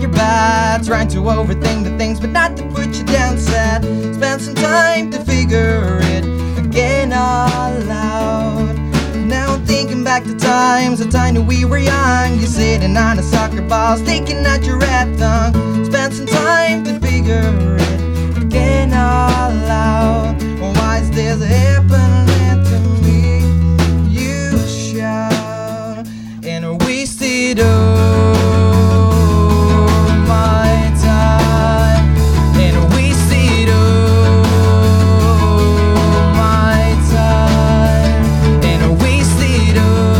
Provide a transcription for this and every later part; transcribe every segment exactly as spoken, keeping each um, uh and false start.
you're bad, trying to overthink the things but not to put you down sad. Spend some time to figure it again all out. Now I'm thinking back to times, the time that we were young. You're sitting on a soccer ball, sticking at your red tongue. Spend some time to figure it again all out. Well, why is this happening to me? You shout and I wasted all my time, and I wasted all my time, and I wasted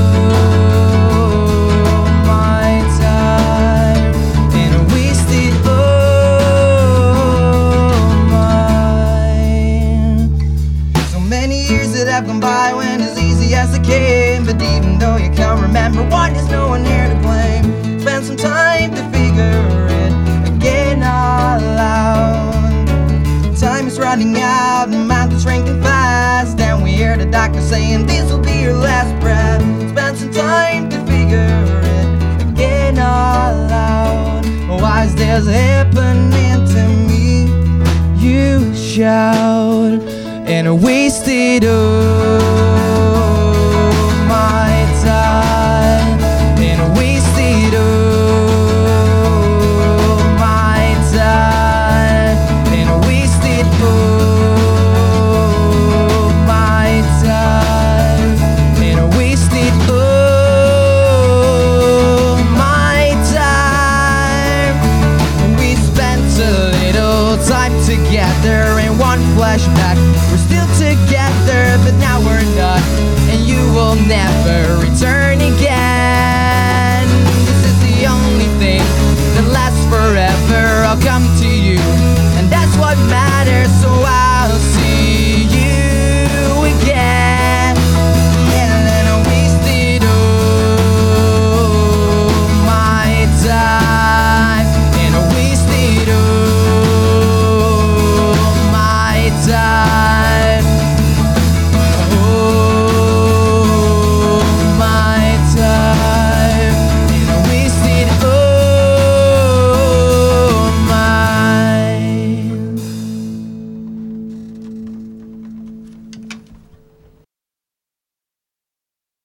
all my time, and I wasted all mine. So many years that have gone by went as easy as it came, but even though you can't remember one, there's no one here to blame. Spend some time to figure it again all out. Time is running out and the mountain's shrinking fast, and we hear the doctor saying this will be your last breath. Spend some time to figure it again all out. Why is this happening to me? You shout and I wasted all my time, and I wasted all my time, and I wasted all my time, and I wasted all my time. We spent a little time together in one flashback. We're still together, but now we're not, and you will never return again.